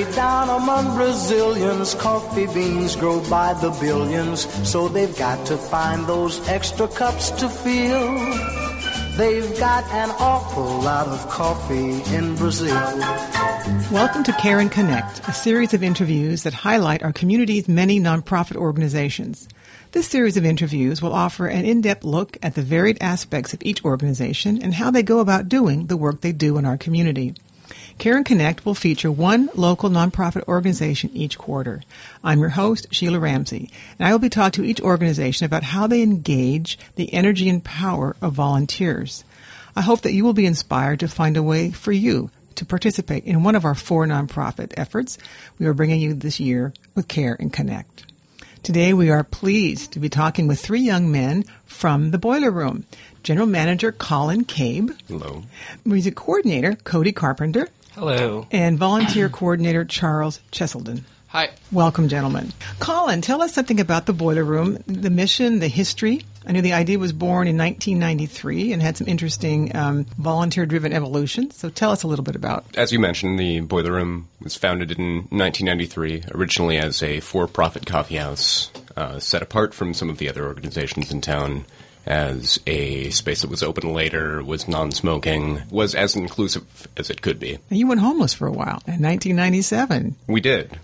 down among Brazilians, coffee beans grow by the billions, so they've got to find those extra cups to fill. They've got an awful lot of coffee in Brazil. Welcome to Care and Connect, a series of interviews that highlight our community's many nonprofit organizations. This series of interviews will offer an in-depth look at the varied aspects of each organization and how they go about doing the work they do in our community. Care and Connect will feature one local nonprofit organization each quarter. I'm your host, Sheila Ramsey, and I will be talking to each organization about how they engage the energy and power of volunteers. I hope that you will be inspired to find a way for you to participate in one of our 4 nonprofit efforts we are bringing you this year with Care and Connect. Today we are pleased to be talking with 3 young men from the Boiler Room. General Manager Colin Cabe. Hello. Music Coordinator Cody Carpenter. Hello. And Volunteer Coordinator Charles Cheselden. Hi. Welcome, gentlemen. Colin, tell us something about the Boiler Room, the mission, the history. I know the idea was born in 1993 and had some interesting volunteer-driven evolution. So tell us a little bit about. As you mentioned, the Boiler Room was founded in 1993, originally as a for-profit coffee house, set apart from some of the other organizations in town as a space that was open later, was non-smoking, was as inclusive as it could be. You went homeless for a while in 1997. We did.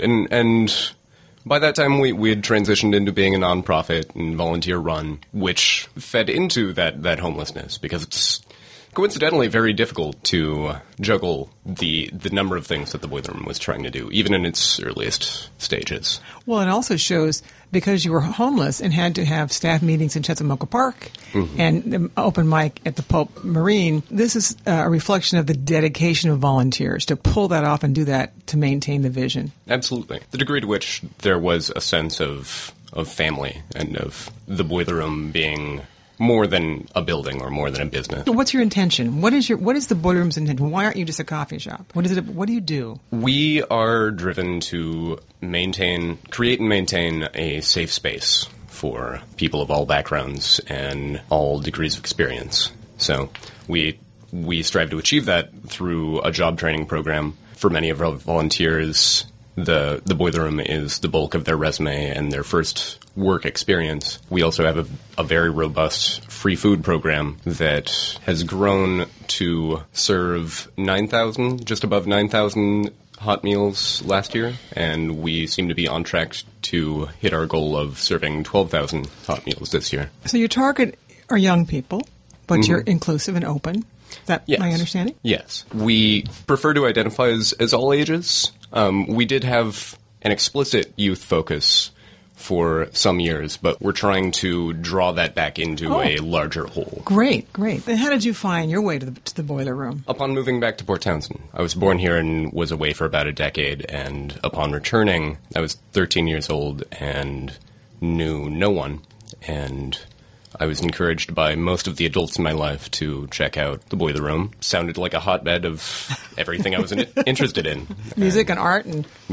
And by that time, we had transitioned into being a nonprofit and volunteer-run, which fed into that homelessness, because it's coincidentally very difficult to juggle the number of things that the Boiler Room was trying to do, even in its earliest stages. Well, it also shows because you were homeless and had to have staff meetings in Chesapeake Park and the open mic at the Pope Marine, this is a reflection of the dedication of volunteers to pull that off and do that to maintain the vision. Absolutely. The degree to which there was a sense of family and of the Boiler Room being more than a building or more than a business. What's your intention? What is the Boiler Room's intention? Why aren't you just a coffee shop? What is it? What do you do? We are driven to create and maintain a safe space for people of all backgrounds and all degrees of experience. So we strive to achieve that through a job training program. For many of our volunteers, the Boiler Room is the bulk of their resume and their first work experience. We also have a very robust free food program that has grown to serve just above 9,000 hot meals last year, and we seem to be on track to hit our goal of serving 12,000 hot meals this year. So your target are young people, but you're inclusive and open. Is that my understanding? Yes. We prefer to identify as all ages. We did have an explicit youth focus for some years, but we're trying to draw that back into a larger whole. Great. And how did you find your way to the Boiler Room? Upon moving back to Port Townsend, I was born here and was away for about a decade, and upon returning, I was 13 years old and knew no one, and I was encouraged by most of the adults in my life to check out the Boiler Room. Sounded like a hotbed of everything I was interested in. Music and art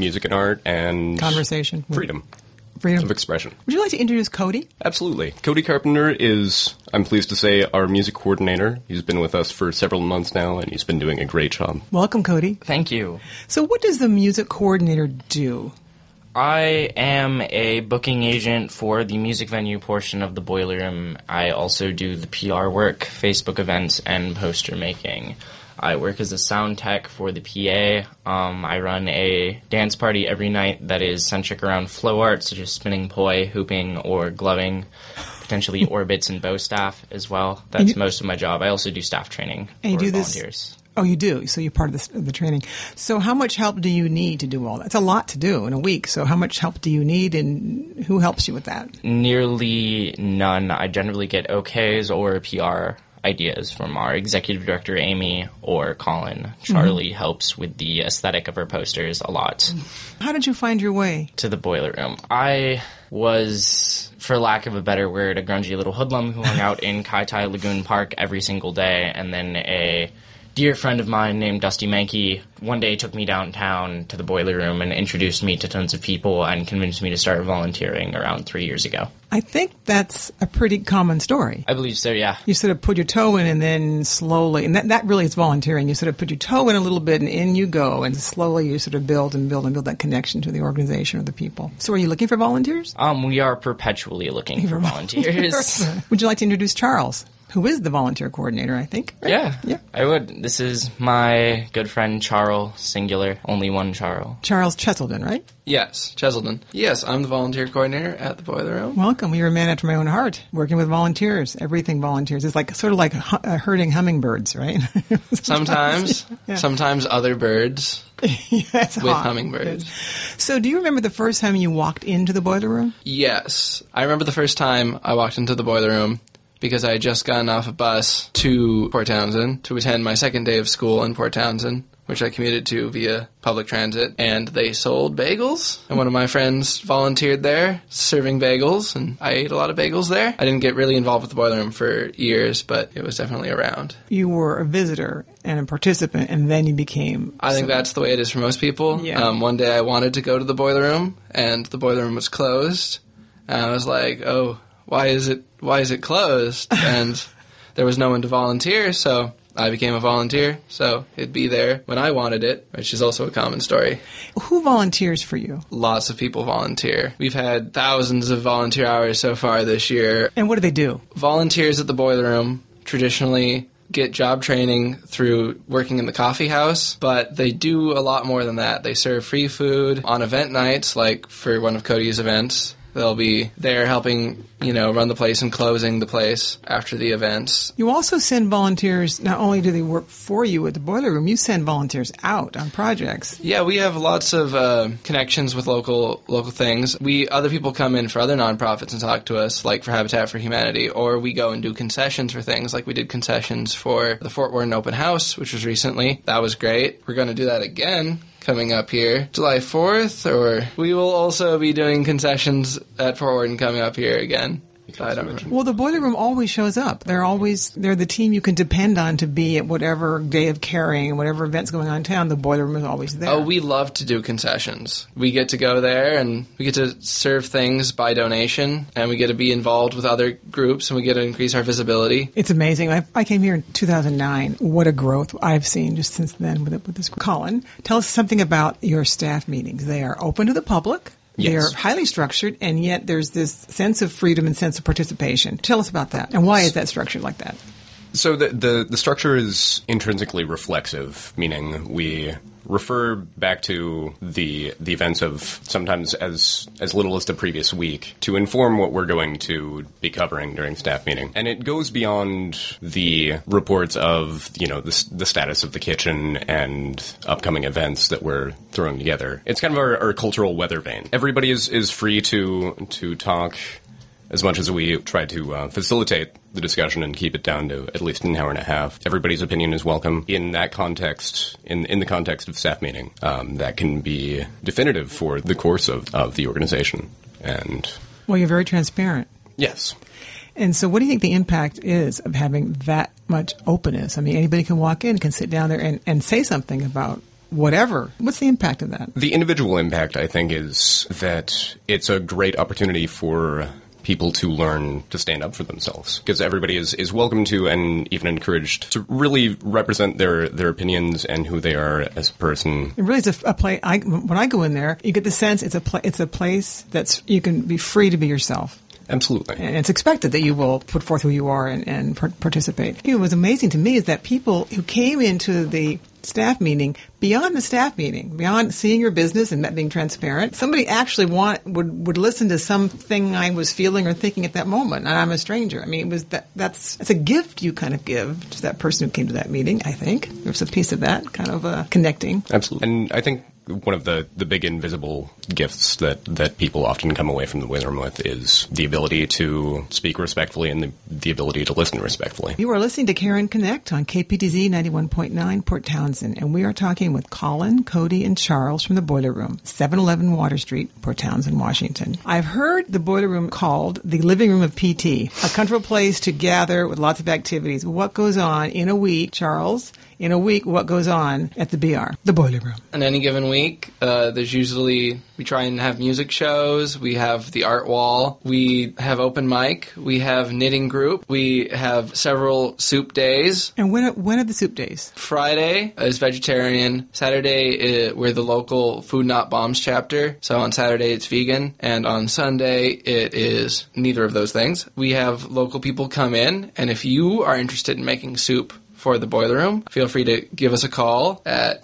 and conversation. Freedom of expression. Would you like to introduce Cody? Absolutely. Cody Carpenter is, I'm pleased to say, our music coordinator. He's been with us for several months now, and he's been doing a great job. Welcome, Cody. Thank you. So what does the music coordinator do? I am a booking agent for the music venue portion of the Boiler Room. I also do the PR work, Facebook events, and poster making. I work as a sound tech for the PA. I run a dance party every night that is centric around flow art, such as spinning poi, hooping, or gloving, potentially orbits and bow staff as well. That's most of my job. I also do staff training for volunteers. Oh, you do? So you're part of the training. So how much help do you need to do all that? It's a lot to do in a week. So how much help do you need, and who helps you with that? Nearly none. I generally get okays or PR ideas from our executive director, Amy, or Colin. Charlie helps with the aesthetic of our posters a lot. How did you find your way to the Boiler Room? I was, for lack of a better word, a grungy little hoodlum who hung out in Kai Tai Lagoon Park every single day, and then a dear friend of mine named Dusty Mankey one day took me downtown to the Boiler Room and introduced me to tons of people and convinced me to start volunteering around 3 years ago. I think that's a pretty common story. I believe so, yeah. You sort of put your toe in and then slowly, and that really is volunteering. You sort of put your toe in a little bit and in you go, and slowly you sort of build that connection to the organization or the people. So are you looking for volunteers? We are perpetually looking for volunteers. Would you like to introduce Charles, who is the volunteer coordinator, I think? Right? Yeah, I would. This is my good friend Charles, singular, only one Charles. Charles Cheselden, right? Yes, Cheselden. Yes, I'm the volunteer coordinator at the Boiler Room. Welcome. You're a man after my own heart, working with volunteers, everything volunteers. It's like sort of like herding hummingbirds, right? Sometimes. Yeah. Sometimes other birds Yes, with hummingbirds. So do you remember the first time you walked into the Boiler Room? Yes. I remember the first time I walked into the Boiler Room because I had just gotten off a bus to Port Townsend to attend my second day of school in Port Townsend, which I commuted to via public transit, and they sold bagels, and one of my friends volunteered there serving bagels, and I ate a lot of bagels there. I didn't get really involved with the Boiler Room for years, but it was definitely around. You were a visitor and a participant, and then you became... I think that's the way it is for most people. Yeah. One day I wanted to go to the Boiler Room, and the Boiler Room was closed, and I was like, oh, why is it closed? And there was no one to volunteer, so I became a volunteer, so it'd be there when I wanted it, which is also a common story. Who volunteers for you? Lots of people volunteer. We've had thousands of volunteer hours so far this year. And what do they do? Volunteers at the Boiler Room traditionally get job training through working in the coffee house, but they do a lot more than that. They serve free food on event nights, like for one of Cody's events. They'll be there helping, run the place and closing the place after the events. You also send volunteers, not only do they work for you at the Boiler Room, you send volunteers out on projects. Yeah, we have lots of connections with local things. Other people come in for other nonprofits and talk to us, like for Habitat for Humanity, or we go and do concessions for things, like we did concessions for the Fort Worden Open House, which was recently. That was great. We're going to do that again coming up here July 4th, or we will also be doing concessions at Fort Worden coming up here again. I don't remember. Well, the Boiler Room always shows up. They're the team you can depend on to be at whatever day of caring and whatever event's going on in town. The Boiler Room is always there. Oh, we love to do concessions. We get to go there and we get to serve things by donation, and we get to be involved with other groups, and we get to increase our visibility. It's amazing. I came here in 2009. What a growth I've seen just since then with this group. Colin, tell us something about your staff meetings. They are open to the public. Yes. They're highly structured, and yet there's this sense of freedom and sense of participation. Tell us about that, and why is that structured like that? So the structure is intrinsically reflexive, meaning we refer back to the events of sometimes as little as the previous week to inform what we're going to be covering during staff meeting. And it goes beyond the reports of, the status of the kitchen and upcoming events that we're throwing together. It's kind of our cultural weather vane. Everybody is free to talk as much as we try to facilitate the discussion and keep it down to at least an hour and a half. Everybody's opinion is welcome. In that context, in the context of staff meeting, that can be definitive for the course of the organization. And Well, you're very transparent. yes. And so what do you think the impact is of having that much openness? I mean, anybody can walk in, can sit down there and say something about whatever. What's the impact of that? The individual impact, I think, is that it's a great opportunity for people to learn to stand up for themselves, because everybody is welcome to and even encouraged to really represent their opinions and who they are as a person. It really is a place. When I go in there, you get the sense it's a place that's you can be free to be yourself. Absolutely. And it's expected that you will put forth who you are and participate. What was amazing to me is that people who came into the staff meeting, beyond the staff meeting, beyond seeing your business and that being transparent, somebody actually would listen to something I was feeling or thinking at that moment, and I'm a stranger. I mean, it was that's a gift you kind of give to that person who came to that meeting, I think. There's a piece of that, kind of connecting. Absolutely. And I think one of the big invisible gifts that people often come away from the Boiler Room with is the ability to speak respectfully and the ability to listen respectfully. You are listening to Karen Connect on KPTZ 91.9 Port Townsend, and we are talking with Colin, Cody, and Charles from the Boiler Room, 711 Water Street, Port Townsend, Washington. I've heard the Boiler Room called the living room of PT, a comfortable place to gather with lots of activities. What goes on in a week, Charles, in a week what goes on at the BR, the Boiler Room. On any given week, there's usually, we try and have music shows, we have the art wall, we have open mic, we have knitting group, we have several soup days. And when are the soup days? Friday is vegetarian. Saturday, we're the local Food Not Bombs chapter. So on Saturday, it's vegan. And on Sunday, it is neither of those things. We have local people come in. And if you are interested in making soup for the Boiler Room, feel free to give us a call at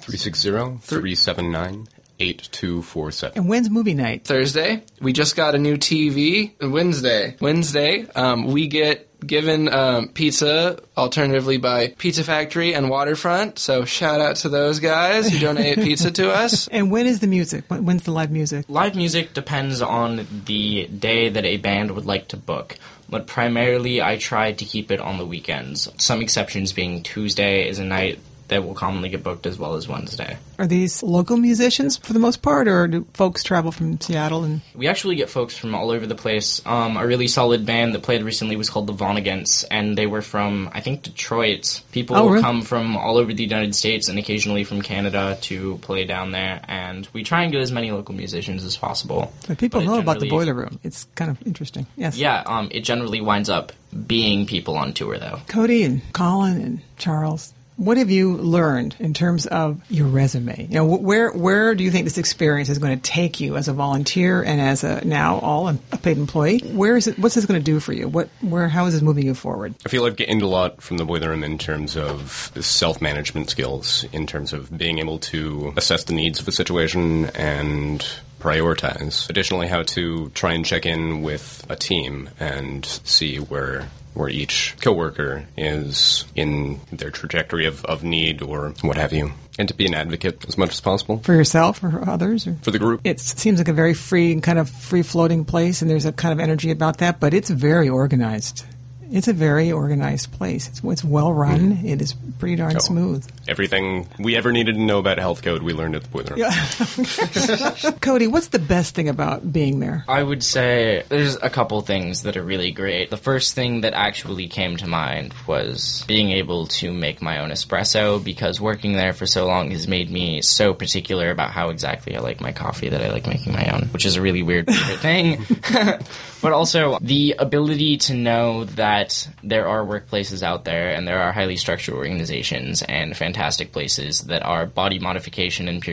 360-379-8247. And when's movie night? Thursday. We just got a new TV. Wednesday, we get given pizza, alternatively by Pizza Factory and Waterfront. So shout out to those guys who donate pizza to us. And when is the music? When's the live music? Live music depends on the day that a band would like to book. But primarily, I try to keep it on the weekends. Some exceptions being Tuesday is a night that will commonly get booked, as well as Wednesday. Are these local musicians for the most part, or do folks travel from Seattle? And we actually get folks from all over the place. A really solid band that played recently was called the Vonneguts, and they were from, I think, Detroit. People will come from all over the United States and occasionally from Canada to play down there, and we try and get as many local musicians as possible. But people know about the Boiler Room. It's kind of interesting. Yes. Yeah, it generally winds up being people on tour, though. Cody and Colin and Charles, what have you learned in terms of your resume? You know, where do you think this experience is going to take you as a volunteer and as a paid employee? Where is it? What's this going to do for you? How is this moving you forward? I feel I've gained a lot from the Boiler Room in terms of self-management skills, in terms of being able to assess the needs of a situation and prioritize. Additionally, how to try and check in with a team and see where each coworker is in their trajectory of need or what have you. And to be an advocate as much as possible. For yourself or for others? Or? For the group. It seems like a very free and kind of free-floating place, and there's a kind of energy about that, but it's very organized. It's a very organized place. It's well run. It is pretty darn smooth. Everything we ever needed to know about health code, we learned at the Boiler Room. Yeah. Cody, what's the best thing about being there? I would say there's a couple things that are really great. The first thing that actually came to mind was being able to make my own espresso, because working there for so long has made me so particular about how exactly I like my coffee that I like making my own, which is a really weird thing. But also the ability to know that there are workplaces out there and there are highly structured organizations and fantastic places that are body modification and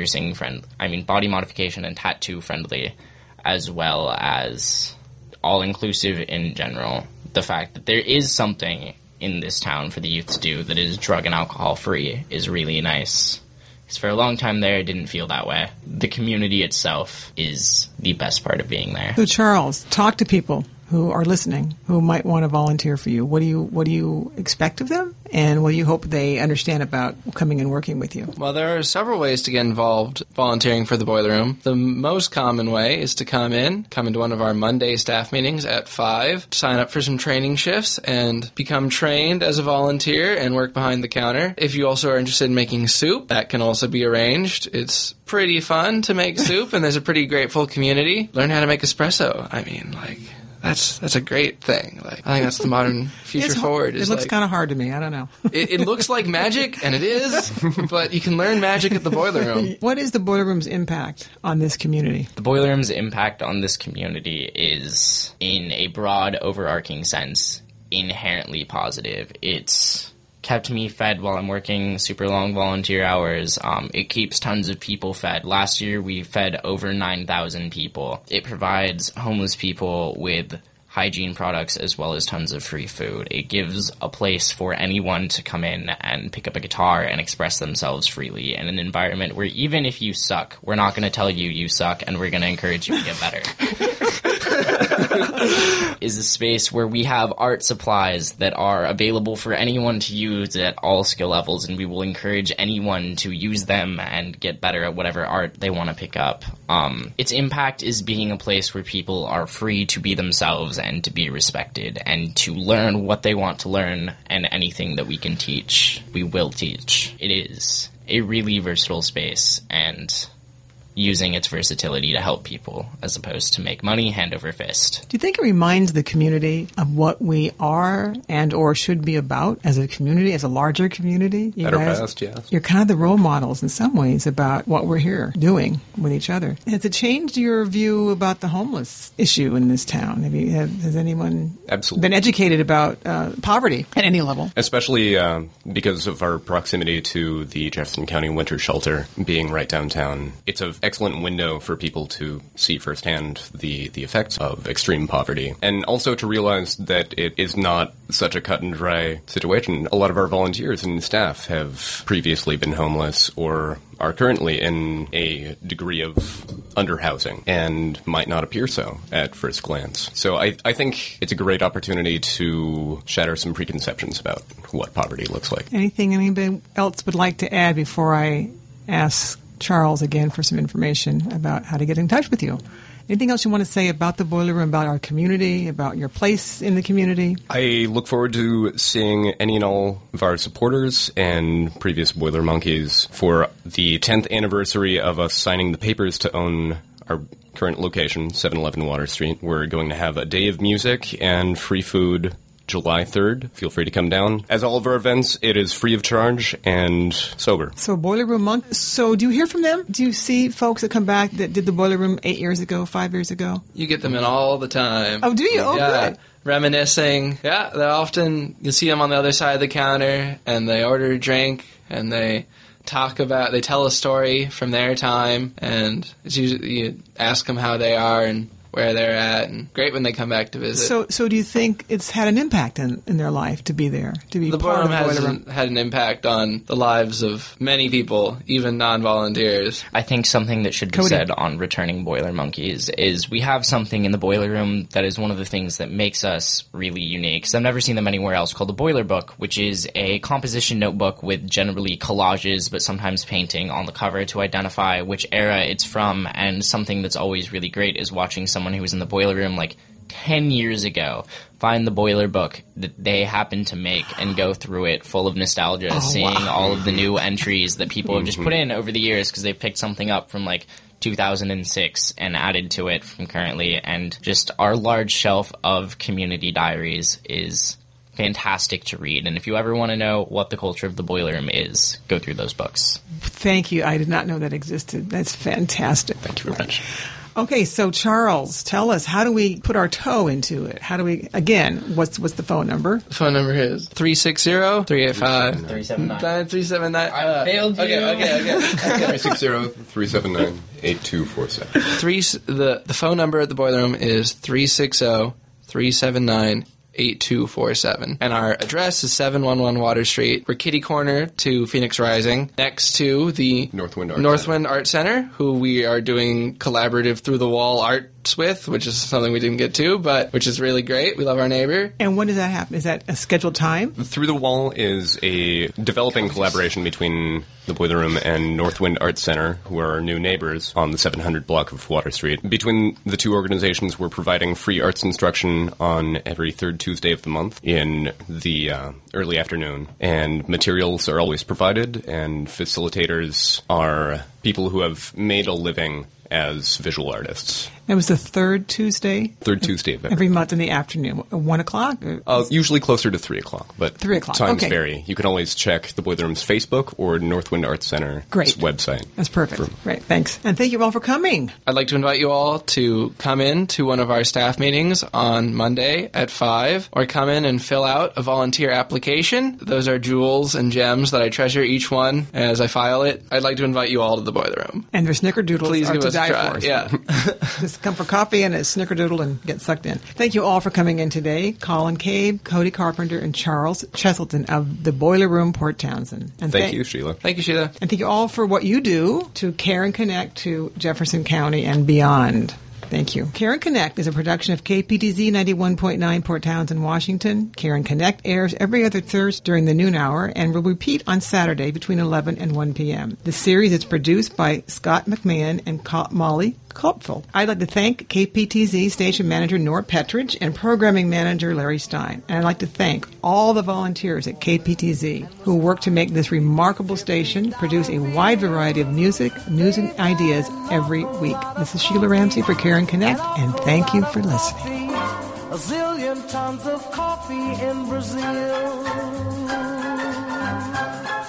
body modification and tattoo friendly, as well as all-inclusive in general. The fact that there is something in this town for the youth to do that is drug and alcohol free is really nice. Because for a long time there, I didn't feel that way. The community itself is the best part of being there. So Charles, talk to people who are listening, who might want to volunteer for you. What do you expect of them? And what do you hope they understand about coming and working with you? Well, there are several ways to get involved volunteering for the Boiler Room. The most common way is to come into one of our Monday staff meetings at 5, sign up for some training shifts, and become trained as a volunteer and work behind the counter. If you also are interested in making soup, that can also be arranged. It's pretty fun to make soup, and there's a pretty grateful community. Learn how to make espresso. I mean, that's a great thing. I think that's the modern future forward. It looks kind of hard to me. I don't know. It looks like magic, and it is, but you can learn magic at the Boiler Room. What is the Boiler Room's impact on this community? The Boiler Room's impact on this community is, in a broad, overarching sense, inherently positive. It's kept me fed while I'm working super long volunteer hours. It keeps tons of people fed. Last year, we fed over 9,000 people. It provides homeless people with hygiene products as well as tons of free food. It gives a place for anyone to come in and pick up a guitar and express themselves freely in an environment where even if you suck, we're not going to tell you you suck, and we're going to encourage you to get better. Is a space where we have art supplies that are available for anyone to use at all skill levels, and we will encourage anyone to use them and get better at whatever art they want to pick up. Its impact is being a place where people are free to be themselves and to be respected and to learn what they want to learn, and anything that we can teach, we will teach. It is a really versatile space, and using its versatility to help people as opposed to make money hand over fist. Do you think it reminds the community of what we are and or should be about as a community, as a larger community? You Better guys, past, yes. You're kind of the role models in some ways about what we're here doing with each other. Has it changed your view about the homeless issue in this town? Has anyone Absolutely. been educated about poverty at any level? Especially because of our proximity to the Jefferson County Winter Shelter being right downtown. It's an excellent window for people to see firsthand the effects of extreme poverty. And also to realize that it is not such a cut and dry situation. A lot of our volunteers and staff have previously been homeless or are currently in a degree of underhousing and might not appear so at first glance. So I think it's a great opportunity to shatter some preconceptions about what poverty looks like. Anything anybody else would like to add before I ask Charles again for some information about how to get in touch with you? Anything else you want to say about the Boiler Room, about our community, about your place in the community? I look forward to seeing any and all of our supporters and previous Boiler Monkeys for the 10th anniversary of us signing the papers to own our current location, 711 Water Street. We're going to have a day of music and free food July 3rd. Feel free to come down. As all of our events, it is free of charge and sober. So Boiler Room Monk. So do you hear from them? Do you see folks that come back that did the Boiler Room 8 years ago, 5 years ago? You get them in all the time. Oh, do you? Oh, yeah. good. Reminiscing. Yeah, they're often, you'll see them on the other side of the counter, and they order a drink, and they they tell a story from their time, and it's usually, you ask them how they are and where they're at, and great when they come back to visit. So do you think it's had an impact in their life to be there, to be The part of Boiler the Room Boiler Room? has had an impact on the lives of many people, even non-volunteers. I think something that should be Cody. said on returning Boiler Monkeys is we have something in the Boiler Room that is one of the things that makes us really unique. 'Cause I've never seen them anywhere else, called the Boiler Book, which is a composition notebook with generally collages, but sometimes painting on the cover to identify which era it's from. And something that's always really great is watching someone who was in the Boiler Room like 10 years ago find the Boiler Book that they happened to make and go through it full of nostalgia, seeing all of the new entries that people have just put in over the years because they picked something up from like 2006 and added to it from currently. And just our large shelf of community diaries is fantastic to read. And if you ever want to know what the culture of the Boiler Room is, go through those books. Thank you. I did not know that existed. That's fantastic. Thank you very much. Okay, so Charles, tell us, how do we put our toe into it? How do we, again, what's the phone number? The phone number is 360-385-9379. 379. I failed you. Okay. 360-379-8247. The phone number at the Boiler Room is 360-379-8247. And our address is 711 Water Street. We're kitty corner to Phoenix Rising, next to the Northwind Art Center, who we are doing collaborative through-the-wall arts with, which is something we didn't get to, but which is really great. We love our neighbor. And when does that happen? Is that a scheduled time? Through the Wall is a developing collaboration between the Boiler Room and Northwind Art Center, who are our new neighbors on the 700 block of Water Street. Between the two organizations, we're providing free arts instruction on every third Tuesday of the month in the early afternoon. And materials are always provided, and facilitators are people who have made a living as visual artists. It was the third Tuesday? Third Tuesday of every month in the afternoon. 1 o'clock? Usually closer to 3 o'clock, but 3 o'clock. Times Okay. vary. You can always check the Boiler Room's Facebook or Northwind Arts Center's website. That's perfect. Great, thanks. And thank you all for coming. I'd like to invite you all to come in to one of our staff meetings on Monday at 5, or come in and fill out a volunteer application. Those are jewels and gems that I treasure each one as I file it. I'd like to invite you all to the Boiler Room. And their snickerdoodles Please are give to us a die try. for. So Yeah. just come for coffee and a snickerdoodle and get sucked in. Thank you all for coming in today. Colin Cabe, Cody Carpenter, and Charles Cheselton of the Boiler Room, Port Townsend. And Thank you, Sheila. Thank you, Sheila. And thank you all for what you do to Care and Connect to Jefferson County and beyond. Thank you. Care and Connect is a production of KPTZ 91.9 Port Townsend, Washington. Care and Connect airs every other Thursday during the noon hour and will repeat on Saturday between 11 and 1 p.m. The series is produced by Scott McMahon and Molly helpful. I'd like to thank KPTZ station manager Nora Petridge and programming manager Larry Stein. And I'd like to thank all the volunteers at KPTZ who work to make this remarkable station produce a wide variety of music, news, and ideas every week. This is Sheila Ramsey for Karen Connect, and thank you for listening. A zillion tons of coffee in Brazil.